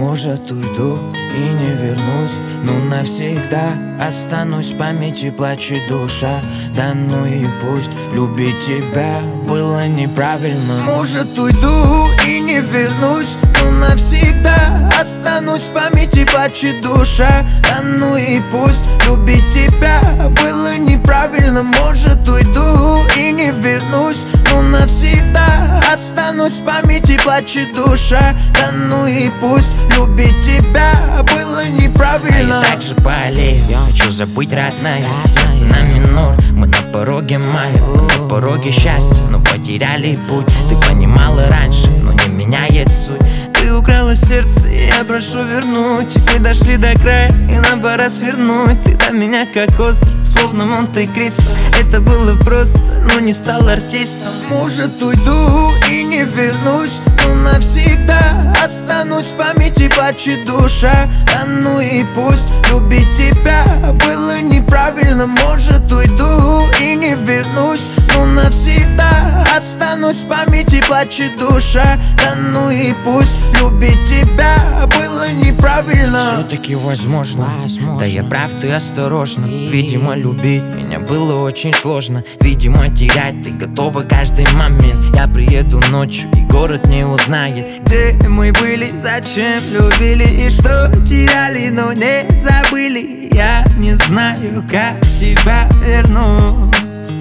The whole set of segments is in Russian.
Может, уйду и не вернусь, но навсегда останусь в памяти, плачет душа. Да ну и пусть, любить тебя было неправильно. Может, уйду и не вернусь, но навсегда останусь в памяти, плачет душа. Да ну и пусть, любить тебя было неправильно. Может, уйду и не вернусь, но навсегда останусь в памяти, плачет душа. Да ну и пусть, любить тебя было неправильно. А я также болею, хочу забыть, родная. Сердце на минор, мы на пороге мая, на пороге счастья, но потеряли путь. Ты понимала раньше, но не меняет суть. Ты украла сердце, и я прошу вернуть. Мы дошли до края, и нам пора свернуть. Ты до меня как остров, словно Монте-Кристо. Это было просто, но не стал артистом. Может, уйду и не вернусь, но навсегда останусь в памяти, плачет душа. Да ну и пусть, любить тебя было неправильно. Может, уйду и не вернусь, но навсегда останусь в памяти, плачет душа. Да ну и пусть, любить тебя было неправильно. Все-таки возможно, да я прав, ты осторожна. Видимо, любить меня было очень сложно. Видимо, терять ты готова каждый момент. Я приеду ночью, и город не узнает, где мы были, зачем любили и что теряли, но не забыли. Я не знаю, как тебя верну.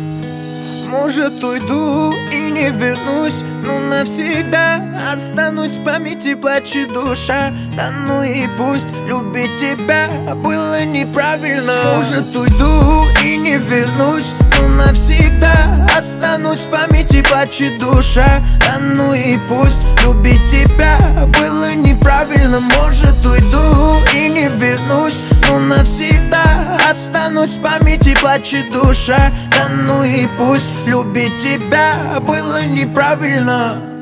Может, уйду и не вернусь, но навсегда останусь в памяти, плачет душа. Да ну и пусть, любить тебя было неправильно. Может, уйду и не вернусь, но навсегда останусь в памяти, плачет душа. Да ну и пусть, любить тебя было неправильно. Может, уйду и не вернусь, но навсегда останусь в памяти, плачет душа. Да ну и пусть, любить тебя было неправильно.